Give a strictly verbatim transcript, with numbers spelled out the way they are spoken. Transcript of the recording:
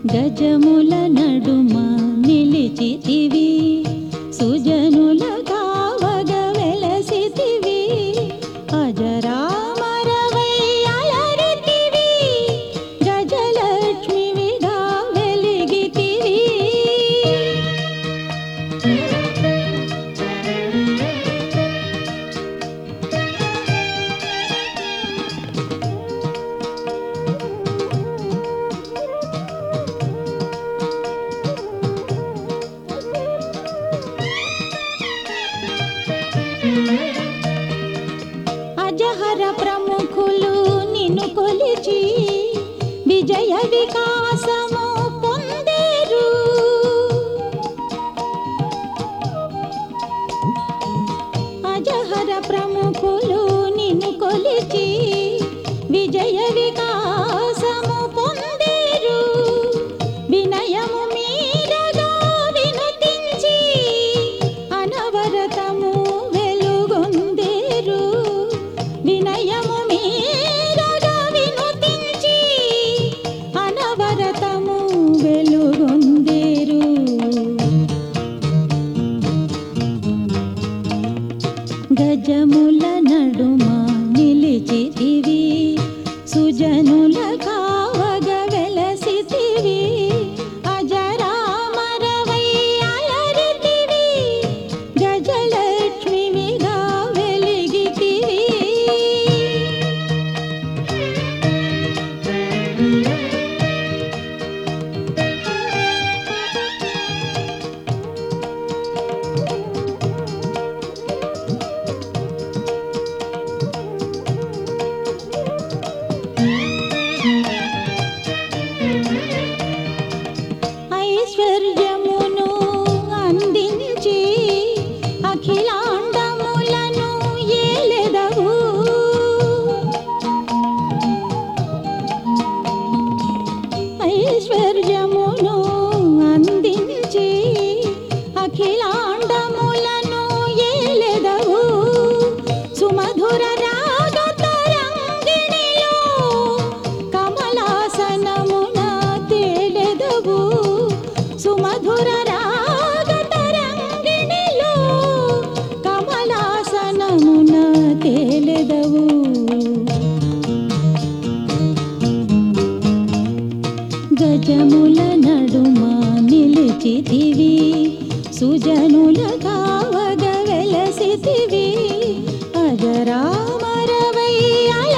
గజముల నడుమ నిలిచితివి సుజనుల కావగ వెలసితివి అజరామరవై అలరితివి గజలక్ష్మివిగా వెలిగితివి అజహర ప్రముఖులు నిన్ను కొలిచి విజయ వికాసము పొందేరు అజహర ప్రముఖులు నిన్ను కొలిచి విజయ వికాసము పొందేరు వినయము మీరగా వినుతించి అనవరతము వెలుగొందేరు వినయము మీరగా వినుతించి అనవరతము వెలుగొందేరు గజముల నడుమ నిలిచితివి సుజనుల కావగ వెలసితివి అజరామరవై అలరితివి గజలక్ష్మివిగా వెలిగితివి ఐశ్వర్యమును అందించి అఖిలాండములను ఏలెదవు ఐశ్వర్యమును అందించి అఖిలాండములను ఏలెదవు సుమధుర రాగ తరంగిణిలో కమలాసనమున తేలెదవు సుమధుర రాగ తరంగిణిలో కమలాసనమున తేలెదవు గజముల నడుమ నిలిచితివి సుజనుల కావగ వెలసితివి అజరామరవై అల